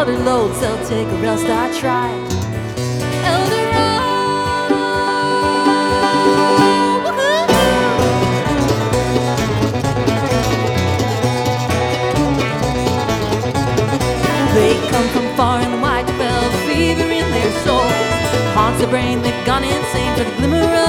other loads they'll take or else I try. They come from far and wide, felt fever in their souls. Haunts their brain, they've gone insane for the glimmer of